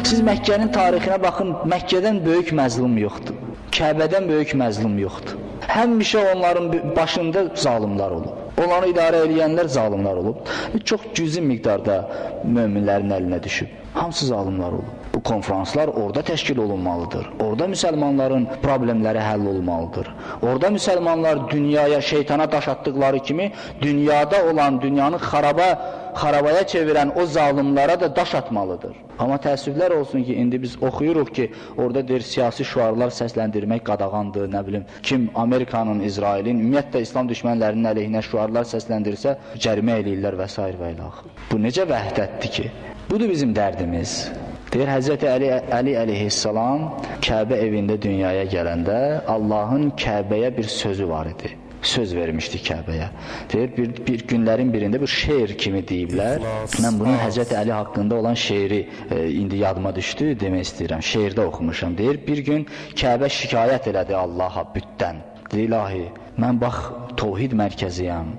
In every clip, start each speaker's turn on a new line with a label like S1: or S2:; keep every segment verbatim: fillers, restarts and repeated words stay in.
S1: Siz Məkkənin tarixinə baxın, Məkkədən böyük məzlum yoxdur. Kəbədən böyük məzlum yoxdur. Həmişə onların başında zalimlər olub. Onları idarə edənlər zalimlər olub. Çox cüzi miqdarda möminlərin əlinə düşüb. Hamısı zalimlər olub. Bu konferanslar orada təşkil olunmalıdır. Orada müsəlmanların problemləri həll olmalıdır. Orada müsəlmanlar dünyaya, şeytana daş atdıqları kimi dünyada olan, dünyanı xaraba, xarabaya çevirən o zalimlara da daş atmalıdır. Amma təəssüflər olsun ki, indi biz oxuyuruq ki, orada deyir, siyasi şüarlar səsləndirmək qadağandır, nə bilim, kim Amerikanın, İsrailin, ümumiyyətlə İslam düşmənlərinin əleyhinə şüarlar səsləndirirsə, cərimə eləyirlər və s. və ilə axır. Bu necə vəhdətdir ki? Budur bizim dərdimiz. Deyir, Həzrəti Əli, Əli əleyhissalam Kəbə evində dünyaya gələndə Allahın Kəbəyə bir sözü var idi. Söz vermişdi Kəbəyə. Deyir, bir, bir günlərin birində bir şeir kimi deyiblər. Mən bunun Həzrəti Əli haqqında olan şeiri e, indi yadıma düşdü, demək istəyirəm. Şeirdə oxumuşam. Deyir, bir gün Kəbə şikayət elədi Allaha bütdən. Deyir, ilahi, mən bax, tovhid mərkəziyəm,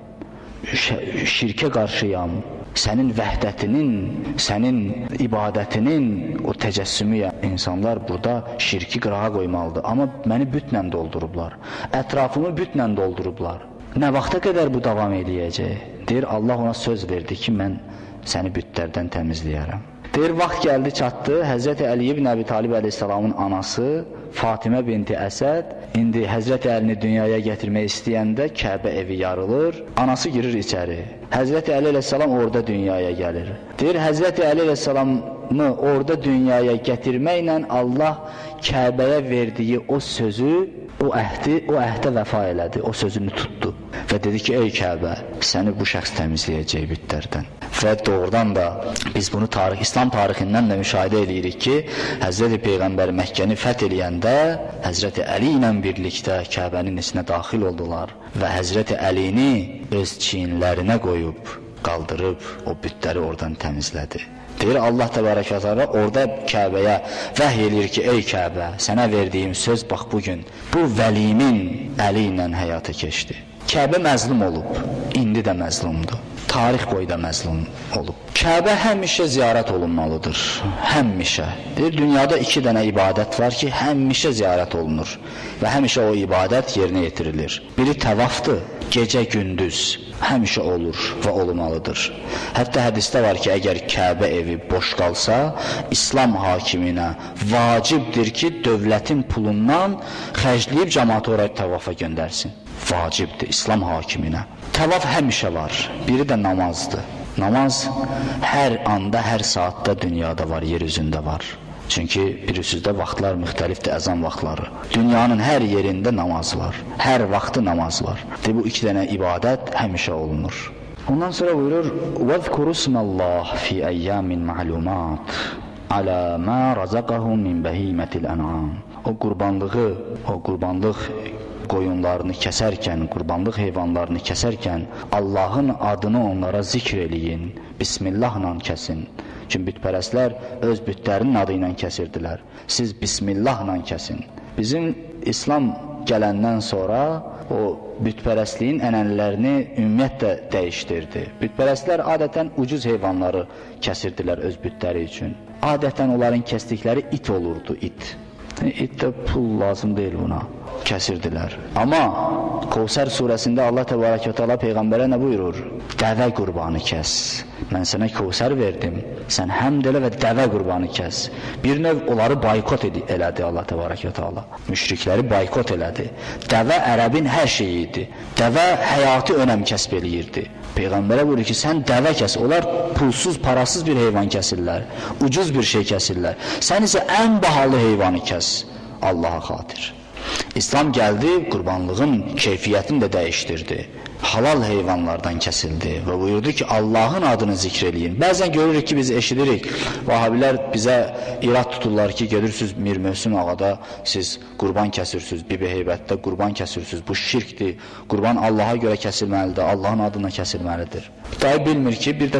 S1: şirkə qarşıyam. Sənin vəhdətinin, sənin ibadətinin o təcəssümüyəm. İnsanlar burada şirki qırağa qoymalıdır. Amma məni bütlə doldurublar. Ətrafımı bütlə doldurublar. Nə vaxta qədər bu davam edəcək? Deyir, Allah ona söz verdi ki, mən səni bütlərdən təmizləyərəm. Deyir, vaxt gəldi, çatdı. Həzrəti Əli ibn Əbi Talib əleyhissalamın anası Fatimə binti Əsəd indi Həzrəti Əlini dünyaya gətirmək istəyəndə Kəbə evi yarılır, anası girir içəri. Həzrəti Əli əleyhissalam orada dünyaya gəlir. Deyir, Həzrəti Əli əleyhissalamı orada dünyaya gətirməklə Allah Kəbəyə verdiyi o sözü, o əhdi, o əhdə vəfa elədi, o sözünü tutdu və dedi ki, ey Kəbə, səni bu şəxs təmizləyəcək bütlərdən. Və doğrudan da biz bunu tarix, İslam tarixindən də müşahidə edirik ki, Həzrəti Peyğəmbər Məkkəni fəth eləyəndə Həzrəti Əli ilə birlikdə Kəbənin içinə daxil oldular və Həzrəti Əlini öz çiyinlərinə qoyub, qaldırıb o bütləri oradan təmizlədi. Deyir, Allah təbarək və təala orada Kəbəyə vəhy eləyir ki, ey Kəbə, sənə verdiyim söz bax bugün bu vəlimin əli ilə həyata keçdi. Kəbə məzlum olub, indi də məzlumdur. Tarix boyda məzlum olub. Kəbə həmişə ziyarət olunmalıdır, həmişə. Deyir, dünyada iki dənə ibadət var ki, həmişə ziyarət olunur və həmişə o ibadət yerinə yetirilir. Biri təvafdır, gecə-gündüz həmişə olur və olmalıdır. Hətta hədisdə var ki, əgər Kəbə evi boş qalsa, İslam hakiminə vacibdir ki, dövlətin pulundan xərcləyib cəmaatı oraya təvafa göndərsin. Vacibdir İslam hakiminə. Təvaf həmişə var, biri də namazdır. Namaz hər anda, hər saatda dünyada var, yer üzündə var. Çünki bilirsizdə vaxtlar müxtəlifdir, əzan vaxtları. Dünyanın hər yerində namaz var, hər vaxtı namaz var. De, bu iki dənə ibadət həmişə olunur. Ondan sonra buyurur, وَذْكُرُ اسْمَ اللّٰهِ فِي أَيَّامٍ مَعْلُومَاتٍ عَلَى مَا رَزَقَهُمْ مِنْ بَهِيمَةِ الْأَنْعَامِ. O qurbanlığı, o qurbanlıq qoyunlarını kəsərkən, qurbanlıq heyvanlarını kəsərkən Allahın adını onlara zikr eləyin, Bismillahla kəsin. Çünki bütpərəstlər öz bütlərinin adı ilə kəsirdilər. Siz Bismillahla kəsin. Bizim İslam gələndən sonra o bütpərəstliyin ənənələrini ümumiyyətlə dəyişdirdi. Bütpərəstlər adətən ucuz heyvanları kəsirdilər öz bütləri üçün. Adətən onların kəsdikləri it olurdu, it. İtdə pul lazım deyil buna. Kəsirdilər. Amma Kəvsər surəsində Allah təbarək və təala Peyğəmbərə nə buyurur? Dəvə qurbanı kəs. Mən sənə Kəvsər verdim. Sən həmd elə və dəvə qurbanı kəs. Bir növ onları boykot elədi Allah təbarək və təala. Müşrikləri boykot elədi. Dəvə ərəbin hər şeyi idi. Dəvə həyatı önəm kəsb eləyirdi. Peyğəmbərə buyurur ki, sən dəvə kəs. Onlar pulsuz, parasız bir heyvan kəsirlər. Ucuz bir şey kəsirlər. Sən isə ən bahalı heyvanı kəs. Allaha xatir. İslam gəldi, qurbanlığın keyfiyyətini də dəyişdirdi. Halal heyvanlardan kəsildi və buyurdu ki, Allahın adını zikr eləyin. Bəzən görürük ki, biz eşidirik, Vahabilər bizə irad tuturlar ki, gedirsiniz Mir Möhsün ağada, siz qurban kəsirsiniz, Bibi Heybətdə qurban kəsirsiniz, bu şirkdir, qurban Allaha görə kəsilməlidir, Allahın adına kəsilməlidir. Dayı bilmir ki, bir dəfə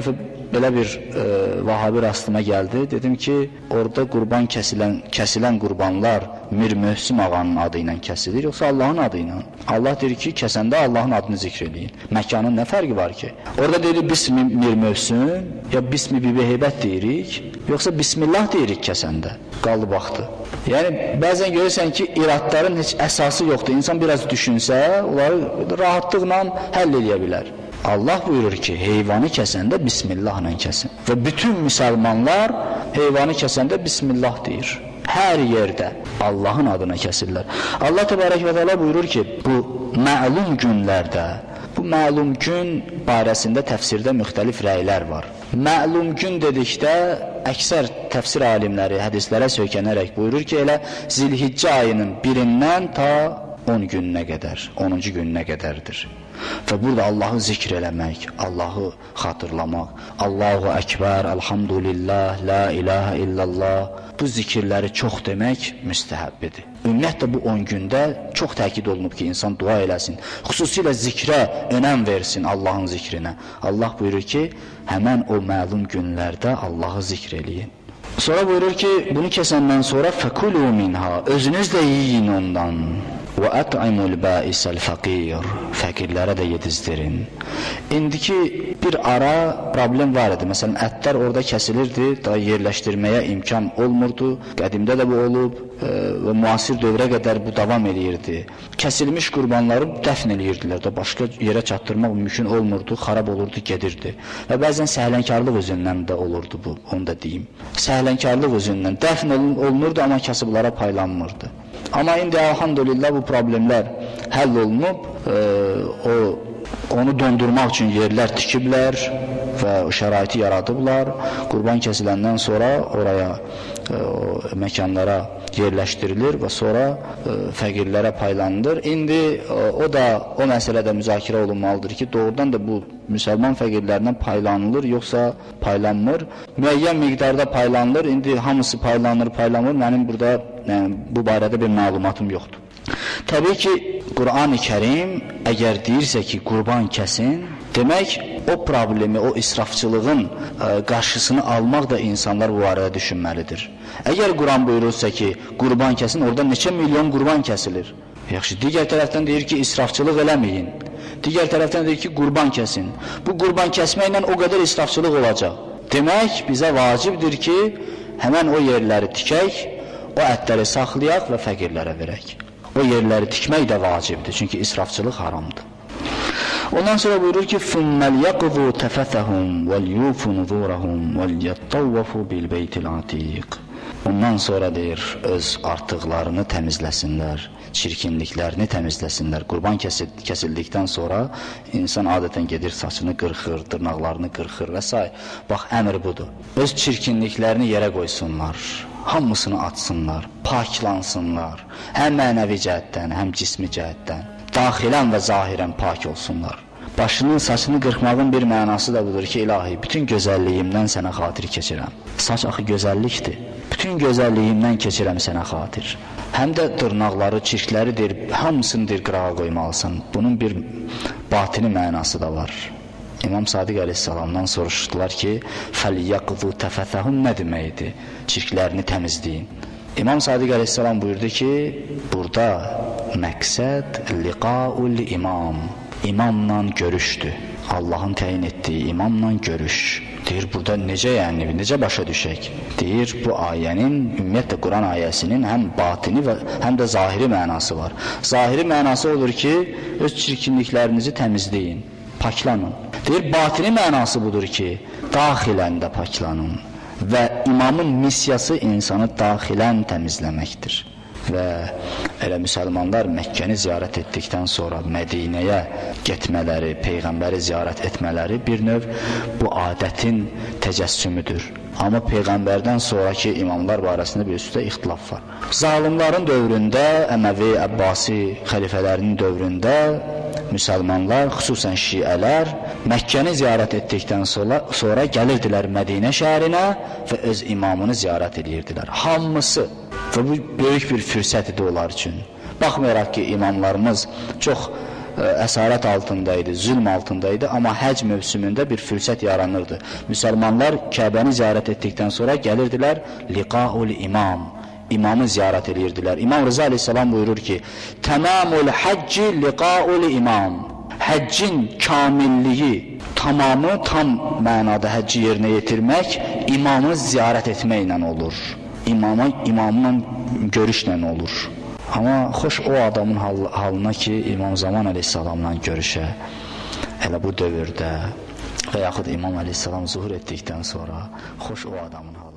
S1: belə bir e, Vahabi rastıma gəldi. Dedim ki, orada qurban kəsilən, kəsilən qurbanlar Mir Möhsim ağanın adı ilə kəsilir, yoxsa Allahın adı ilə? Allah deyir ki, kəsəndə Allahın adını zikr edin. Məkanın nə fərqi var ki? Orada deyirik Bismi Mir Möhsim, ya Bismi Bibi Heybət deyirik, yoxsa Bismillah deyirik kəsəndə. Qaldı baxdı. Yəni, bəzən görürsən ki, iradların heç əsası yoxdur. İnsan biraz düşünsə, onları rahatlıqla həll edə bilər. Allah buyurur ki, heyvanı kəsəndə Bismillahla kəsin. Və bütün müsəlmanlar heyvanı kəsəndə Bismillah deyir. Hər yerdə Allahın adına kəsirlər. Allah təbarək və təala buyurur ki, bu məlum günlərdə, bu məlum gün barəsində təfsirdə müxtəlif rəylər var. Məlum gün dedikdə əksər təfsir alimləri hədislərə söykənərək buyurur ki, elə Zilhiccə ayının birindən ta on gününə qədər, onuncu gününə qədərdir. Və burada Allahı zikr eləmək, Allahı xatırlamaq, Allahu Əkbər, Elhamdülillah, La ilahə illallah, bu zikirləri çox demək müstəhəbbidir. Ümumiyyətlə bu on gündə çox təkid olunub ki, insan dua eləsin, xüsusilə zikrə önəm versin, Allahın zikrinə. Allah buyurur ki, həmən o məlum günlərdə Allahı zikr eləyin. Sonra buyurur ki, bunu kəsəndən sonra fəkulu minha, özünüz də yiyin ondan. Və ət'imul ba'isəl fəqir, fəqirlərə də yedizdirin. İndiki bir ara problem var idi. Məsələn, ətlər orada kəsilirdi, daha yerləşdirməyə imkan olmurdu. Qədimdə də bu olub e, və müasir dövrə qədər bu davam eləyirdi. Kəsilmiş qurbanları dəfn eləyirdilər də, başqa yerə çatdırmaq mümkün olmurdu, xarab olurdu, gedirdi. Və bəzən səhlənkarlıq özündən də olurdu bu, onu da deyim. Səhlənkarlıq özündən dəfn olunurdu, amma kasıblara paylanmırdı. Amma indi elhamdülillah bu problemlər həll olunub, e, o, onu dondurmaq üçün yerlər tikiblər və o şəraiti yaradıblar. Qurban kəsiləndən sonra oraya, e, o məkanlara yerləşdirilir və sonra e, fəqirlərə paylanılır. İndi e, o da o məsələdə müzakirə olunmalıdır ki, doğrudan da bu müsəlman fəqirlərindən paylanılır, yoxsa paylanmır. Müəyyən miqdarda paylanılır, indi hamısı paylanır, paylanmır. Mənim burada yəni, bu barədə bir məlumatım yoxdur. Təbii ki, Qur'an-ı Kərim əgər deyirsə ki, qurban kəsin, demək o problemi, o israfçılığın ə, qarşısını almaq da insanlar bu barədə düşünməlidir. Əgər Qur'an buyurursa ki, qurban kəsin, orada neçə milyon qurban kəsilir. Yaxşı, digər tərəfdən deyir ki, israfçılıq eləməyin. Digər tərəfdən deyir ki, qurban kəsin. Bu qurban kəsməklə o qədər israfçılıq olacaq. Demək, bizə vacibdir ki, həmən o yerləri tikək, o ətləri saxlayaq və fəqirlərə verək. O yerləri tikmək də vacibdir, çünki israfçılıq haramdır. Ondan sonra buyurur ki, ثُمَّ لْيَقْضُوا تَفَثَهُمْ وَلْيُوفُوا نُذُورَهُمْ وَلْيَطَّوَّفُوا بِالْبَيْتِ الْعَتِيقِ. Ondan sonra deyir, öz artıqlarını təmizləsinlər, çirkinliklərini təmizləsinlər. Qurban kəsildikdən sonra insan adətən gedir, saçını qırxır, dırnaqlarını qırxır və s. Bax, əmr budur. Öz çirkinliklərini yerə qoysunlar, hamısını atsınlar, paklansınlar, həm mənəvi cəhətdən, həm cismi cəhətdən, daxilən və zahirən pak olsunlar. Başının saçını qırxmağın bir mənası da budur ki, ilahi, bütün gözəlliyimdən sənə xatir keçirəm. Saç axı gözəllikdir. Bütün gözəlliyimdən keçirəm sənə xatir. Həm də dırnaqları, çirkləri deyir, hamısını deyir, qırağa qoymalısan. Bunun bir batini mənası da var. İmam Sadiq əleyhissalamdan soruşdular ki, فَلْيَقْضُوا تَفَثَهُمْ nə deməkdir? Çirklərini təmizləyin. İmam Sadiq əleyhissalam buyurdu ki, burada məqsəd liqaul imam. İmamla görüşdür. Allahın təyin etdiyi imamla görüş. Deyir, burada necə yəni, necə başa düşək? Deyir, bu ayənin, ümumiyyətlə Quran ayəsinin həm batini və həm də zahiri mənası var. Zahiri mənası olur ki, öz çirkinliklərinizi təmizləyin, paklanın. Deyir, batini mənası budur ki, daxilən də paklanın və imamın misyası insanı daxilən təmizləməkdir. Və elə müsəlmanlar Məkkəni ziyarət etdikdən sonra Mədinəyə getmələri, Peyğəmbəri ziyarət etmələri bir növ bu adətin təcəssümüdür. Amma Peyğəmbərdən sonraki imamlar barəsində bir üstə ixtilaf var. Zalimların dövründə, Əməvi, Əbbasi xəlifələrinin dövründə müsəlmanlar, xüsusən şiələr Məkkəni ziyarət etdikdən sonra, sonra gəlirdilər Mədinə şəhərinə və öz imamını ziyarət edirdilər. Hamısı. Və bu böyük bir fürsət idi onlar üçün. Baxmayaraq ki, imamlarımız çox əsarət altındaydı, zülm altındaydı, amma həc mövsümündə bir fürsət yaranırdı. Müsəlmanlar Kəbəni ziyarət etdikdən sonra gəlirdilər liqaul imam, imamı ziyarət edirdilər. İmam Rıza əleyhissalam buyurur ki, təmamul həcci liqaul imam, həccin kamilliyi, tamamı, tam mənada həcci yerinə yetirmək imamı ziyarət etməklə olur. İmama, imamla görüşlə olur. Amma xoş o adamın hal, halına ki, İmam Zaman əleyhissalamla görüşə, elə bu dövrdə və yaxud İmam əleyhissalam zuhur etdikdən sonra xoş o adamın halına.